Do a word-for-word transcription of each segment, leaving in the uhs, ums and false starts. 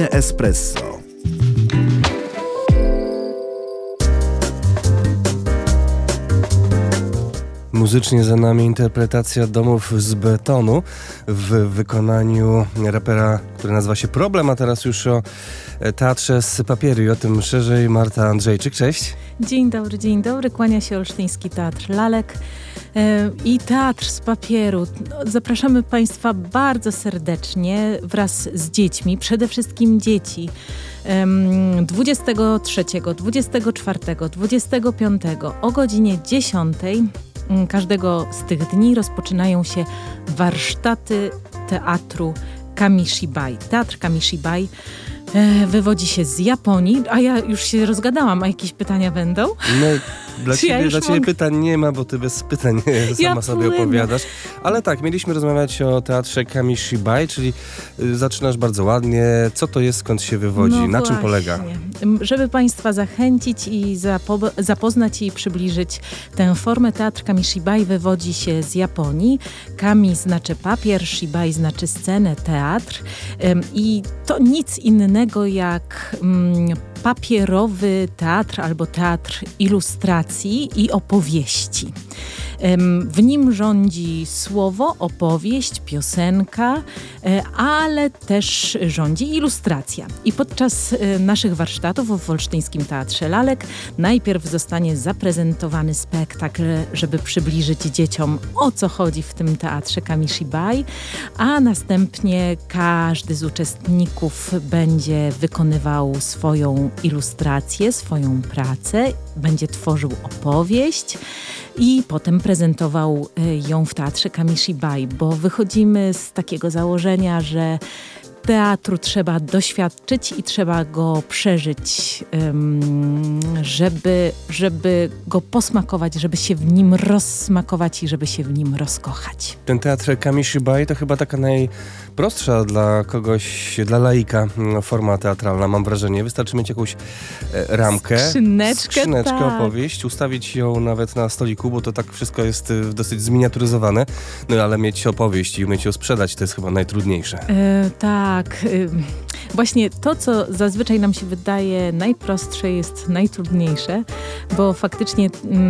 Godzinne espresso. Muzycznie za nami interpretacja Domów z betonu w wykonaniu rapera, który nazywa się Problem, a teraz już o teatrze z papieru i o tym szerzej Marta Andrzejczyk. Cześć. Dzień dobry, dzień dobry. Kłania się Olsztyński Teatr Lalek i Teatr z papieru. Zapraszamy Państwa bardzo serdecznie wraz z dziećmi, przede wszystkim dzieci. dwudziestego trzeciego, dwudziestego czwartego, dwudziestego piątego o godzinie dziesiątej każdego z tych dni rozpoczynają się warsztaty teatru Kamishibai. Teatr Kamishibai e, wywodzi się z Japonii, a ja już się rozgadałam, a jakieś pytania będą? No, dla ciebie, ja dla ciebie mogę... pytań nie ma, bo ty bez pytań sama ja sobie opowiadasz. Ale tak, mieliśmy rozmawiać o teatrze Kamishibai, czyli y, zaczynasz bardzo ładnie. Co to jest, skąd się wywodzi? No na właśnie. czym polega? Żeby Państwa zachęcić i zapo- zapoznać i przybliżyć tę formę, teatr Kamishibai wywodzi się z Japonii. Kami znaczy papier, shibai znaczy scenę, teatr. Ym, I to nic innego jak ym, papierowy teatr albo teatr ilustracji i opowieści. W nim rządzi słowo, opowieść, piosenka, ale też rządzi ilustracja. I podczas naszych warsztatów w Olsztyńskim Teatrze Lalek najpierw zostanie zaprezentowany spektakl, żeby przybliżyć dzieciom, o co chodzi w tym teatrze Kamishibai, a następnie każdy z uczestników będzie wykonywał swoją ilustrację, swoją pracę, będzie tworzył opowieść i potem prezentował ją w teatrze Kamishibai, bo wychodzimy z takiego założenia, że teatru trzeba doświadczyć i trzeba go przeżyć, żeby, żeby go posmakować, żeby się w nim rozsmakować i żeby się w nim rozkochać. Ten teatr Kamishibai to chyba taka najprostsza dla kogoś, dla laika forma teatralna, mam wrażenie. Wystarczy mieć jakąś ramkę, skrzyneczkę, skrzyneczkę tak. opowieść, ustawić ją nawet na stoliku, bo to tak wszystko jest dosyć zminiaturyzowane, no ale mieć opowieść i umieć ją sprzedać, to jest chyba najtrudniejsze. E, tak. Tak, właśnie to, co zazwyczaj nam się wydaje najprostsze, jest najtrudniejsze, bo faktycznie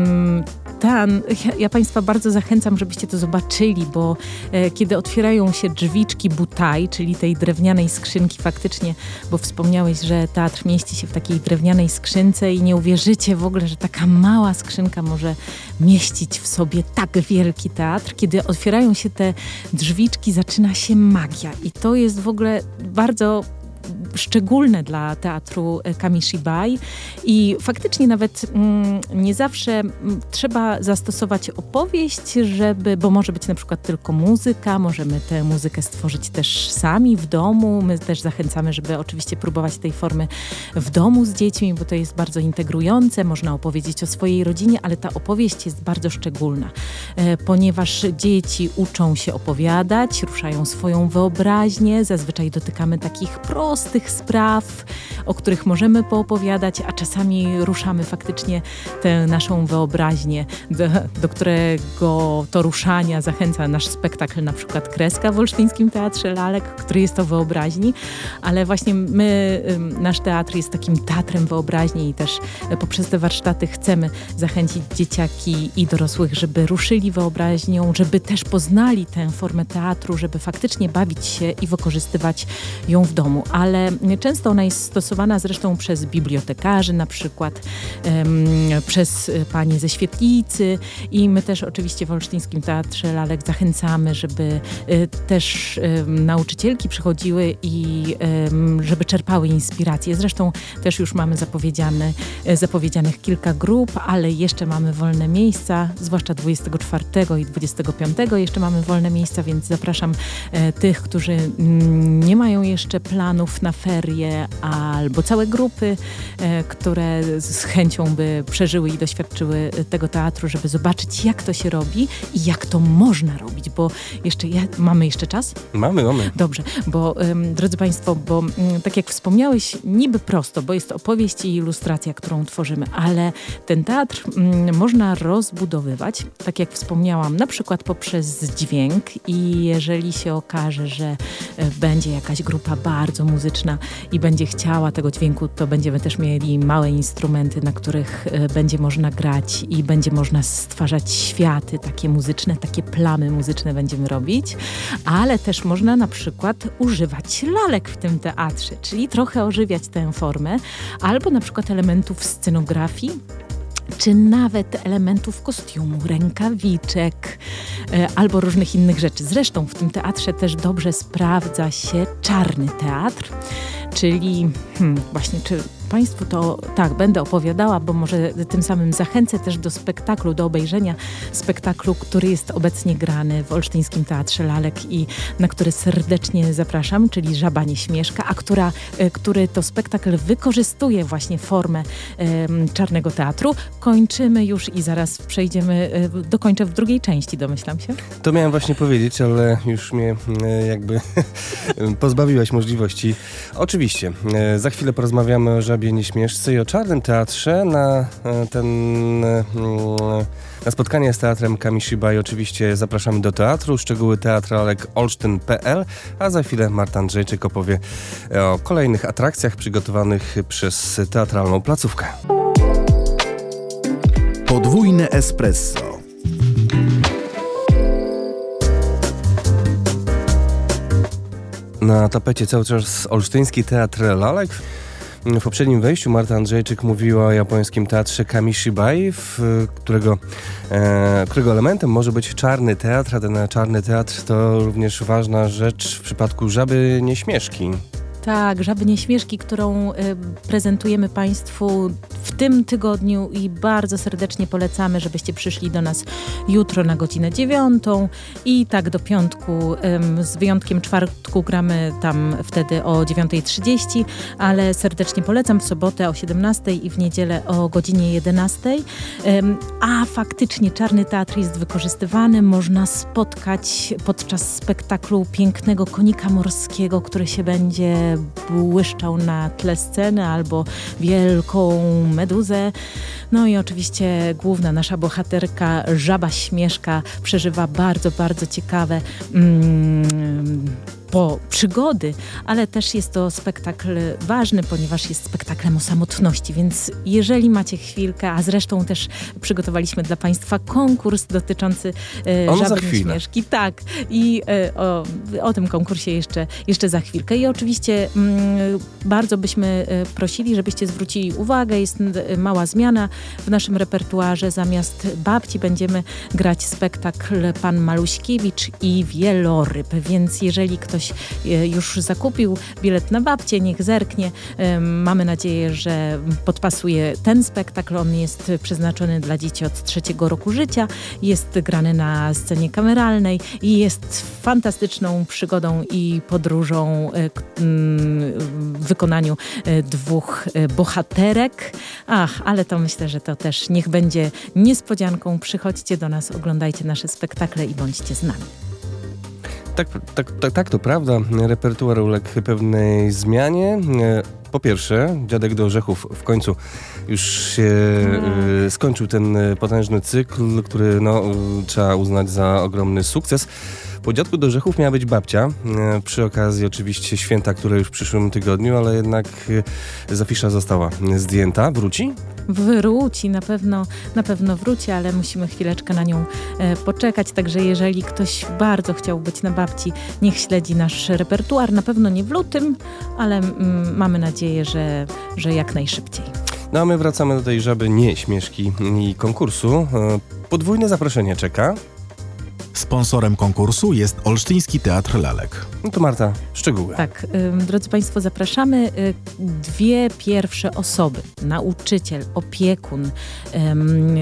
ten, ja, ja Państwa bardzo zachęcam, żebyście to zobaczyli, bo e, kiedy otwierają się drzwiczki butai, czyli tej drewnianej skrzynki faktycznie, bo wspomniałeś, że teatr mieści się w takiej drewnianej skrzynce i nie uwierzycie w ogóle, że taka mała skrzynka może mieścić w sobie tak wielki teatr. Kiedy otwierają się te drzwiczki, zaczyna się magia i to jest w ogóle bardzo szczególne dla teatru Kamishibai i faktycznie nawet mm, nie zawsze m, trzeba zastosować opowieść, żeby, bo może być na przykład tylko muzyka, możemy tę muzykę stworzyć też sami w domu. My też zachęcamy, żeby oczywiście próbować tej formy w domu z dziećmi, bo to jest bardzo integrujące, można opowiedzieć o swojej rodzinie, ale ta opowieść jest bardzo szczególna, e, ponieważ dzieci uczą się opowiadać, ruszają swoją wyobraźnię, zazwyczaj dotykamy takich prostych spraw, o których możemy poopowiadać, a czasami ruszamy faktycznie tę naszą wyobraźnię, do, do którego to ruszania zachęca nasz spektakl, na przykład Kreska w Olsztyńskim Teatrze Lalek, który jest to wyobraźni, ale właśnie my, nasz teatr jest takim teatrem wyobraźni i też poprzez te warsztaty chcemy zachęcić dzieciaki i dorosłych, żeby ruszyli wyobraźnią, żeby też poznali tę formę teatru, żeby faktycznie bawić się i wykorzystywać ją w domu, ale często ona jest stosowana zresztą przez bibliotekarzy, na przykład um, przez panie ze świetlicy i my też oczywiście w Olsztyńskim Teatrze Lalek zachęcamy, żeby y, też y, nauczycielki przychodziły i y, żeby czerpały inspiracje. Zresztą też już mamy zapowiedziane, y, zapowiedzianych kilka grup, ale jeszcze mamy wolne miejsca, zwłaszcza dwudziestego czwartego i dwudziestego piątego jeszcze mamy wolne miejsca, więc zapraszam y, tych, którzy y, nie mają jeszcze planów na ferie, a albo całe grupy, e, które z chęcią by przeżyły i doświadczyły tego teatru, żeby zobaczyć, jak to się robi i jak to można robić, bo jeszcze ja, mamy jeszcze czas? Mamy, mamy. Dobrze, bo um, drodzy Państwo, bo um, tak jak wspomniałeś, niby prosto, bo jest opowieść i ilustracja, którą tworzymy, ale ten teatr um, można rozbudowywać, tak jak wspomniałam, na przykład poprzez dźwięk i jeżeli się okaże, że e, będzie jakaś grupa bardzo muzyczna i będzie chciała tego dźwięku, to będziemy też mieli małe instrumenty, na których e, będzie można grać i będzie można stwarzać światy takie muzyczne, takie plamy muzyczne będziemy robić, ale też można na przykład używać lalek w tym teatrze, czyli trochę ożywiać tę formę, albo na przykład elementów scenografii, czy nawet elementów kostiumu, rękawiczek e, albo różnych innych rzeczy. Zresztą w tym teatrze też dobrze sprawdza się czarny teatr, czyli hmm, właśnie czy Państwu to tak będę opowiadała, bo może tym samym zachęcę też do spektaklu, do obejrzenia spektaklu, który jest obecnie grany w Olsztyńskim Teatrze Lalek i na który serdecznie zapraszam, czyli Żaba Nieśmieszka, a która, który to spektakl wykorzystuje właśnie formę um, czarnego teatru. Kończymy już i zaraz przejdziemy, dokończę w drugiej części, domyślam się. To miałem właśnie powiedzieć, ale już mnie jakby pozbawiłaś możliwości. Oczywiście, za chwilę porozmawiamy o Żabie Nieśmieszce i o czarnym teatrze. Na ten na spotkanie z Teatrem Kamishibai oczywiście zapraszamy do teatru. Szczegóły teatralek olsztyn kropka pe el, a za chwilę Marta Andrzejczyk opowie o kolejnych atrakcjach przygotowanych przez teatralną placówkę. Podwójne espresso. Na tapecie cały czas Olsztyński Teatr Lalek. W poprzednim wejściu Marta Andrzejczyk mówiła o japońskim teatrze Kamishibai, w którego, e, którego elementem może być czarny teatr, a ten czarny teatr to również ważna rzecz w przypadku Żaby Nieśmieszki. Tak, Żaby Nieśmieszki, którą y, prezentujemy Państwu w tym tygodniu i bardzo serdecznie polecamy, żebyście przyszli do nas jutro na godzinę dziewiątą i tak do piątku, y, z wyjątkiem czwartku gramy tam wtedy o dziewiąta trzydzieści, ale serdecznie polecam w sobotę o siedemnastej i w niedzielę o godzinie jedenastej. Y, a faktycznie czarny teatr jest wykorzystywany, można spotkać podczas spektaklu pięknego konika morskiego, który się będzie błyszczał na tle sceny, albo wielką meduzę. No i oczywiście główna nasza bohaterka, Żaba Śmieszka, przeżywa bardzo, bardzo ciekawe mm, po przygody, ale też jest to spektakl ważny, ponieważ jest spektaklem o samotności, więc jeżeli macie chwilkę, a zresztą też przygotowaliśmy dla Państwa konkurs dotyczący e, Żaby Nieśmieszki. Tak, i e, o, o tym konkursie jeszcze, jeszcze za chwilkę. I oczywiście mm, bardzo byśmy e, prosili, żebyście zwrócili uwagę, jest e, mała zmiana w naszym repertuarze. Zamiast babci będziemy grać spektakl Pan Maluśkiewicz i Wieloryb, więc jeżeli ktoś już zakupił bilet na babcię, niech zerknie. Mamy nadzieję, że podpasuje ten spektakl. On jest przeznaczony dla dzieci od trzeciego roku życia. Jest grany na scenie kameralnej i jest fantastyczną przygodą i podróżą w wykonaniu dwóch bohaterek. Ach, ale to myślę, że to też niech będzie niespodzianką. Przychodźcie do nas, oglądajcie nasze spektakle i bądźcie z nami. Tak, tak, tak, tak, to prawda. Repertuar uległ pewnej zmianie. Po pierwsze, Dziadek do Orzechów w końcu już się mm. skończył ten potężny cykl, który no, trzeba uznać za ogromny sukces. Po Dziadku do Orzechów miała być babcia. Przy okazji oczywiście święta, które już w przyszłym tygodniu, ale jednak z afisza została zdjęta. Wróci? Wróci, na pewno, na pewno wróci, ale musimy chwileczkę na nią e, poczekać. Także jeżeli ktoś bardzo chciał być na babci, niech śledzi nasz repertuar. Na pewno nie w lutym, ale mm, mamy nadzieję, że, że jak najszybciej. No a my wracamy do tej Żaby Nieśmieszki i konkursu. E, podwójne zaproszenie czeka. Sponsorem konkursu jest Olsztyński Teatr Lalek. No to Marta, szczegóły. Tak, y, drodzy Państwo, zapraszamy y, dwie pierwsze osoby, nauczyciel, opiekun, y,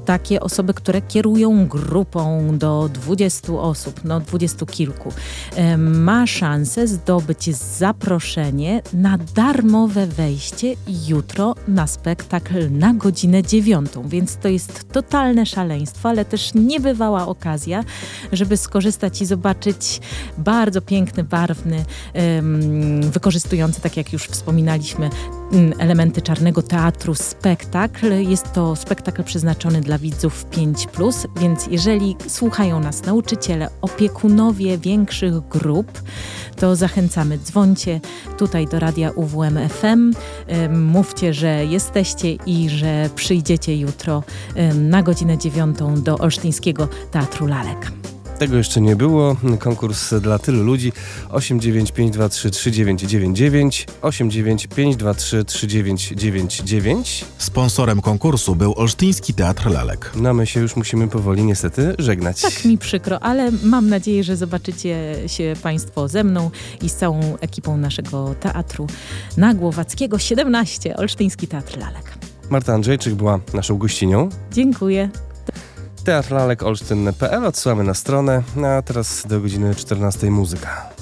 takie osoby, które kierują grupą do dwudziestu osób, no dwudziestu kilku, ma szansę zdobyć zaproszenie na darmowe wejście jutro na spektakl na godzinę dziewiątą, więc to jest totalne szaleństwo, ale też niebywała okazja, żeby skorzystać i zobaczyć bardzo piękny, barwny, wykorzystujący, tak jak już wspominaliśmy, elementy Czarnego Teatru spektakl. Jest to spektakl przeznaczony dla widzów pięć plus, więc jeżeli słuchają nas nauczyciele, opiekunowie większych grup, to zachęcamy, dzwońcie tutaj do Radia U W M F M, mówcie, że jesteście i że przyjdziecie jutro na godzinę dziewiątą do Olsztyńskiego Teatru Lalek. Tego jeszcze nie było. Konkurs dla tylu ludzi. osiem dziewięć pięć dwa trzy trzy dziewięć dziewięć dziewięć, osiem dziewięć pięć dwa trzy trzy dziewięć dziewięć dziewięć. Sponsorem konkursu był Olsztyński Teatr Lalek. No my się już musimy powoli niestety żegnać. Tak mi przykro, ale mam nadzieję, że zobaczycie się Państwo ze mną i z całą ekipą naszego teatru na Głowackiego siedemnaście, Olsztyński Teatr Lalek. Marta Andrzejczyk była naszą gościnią. Dziękuję. Teatr Lalek Olsztyn kropka p l odsyłamy na stronę, a teraz do godziny czternastej muzyka.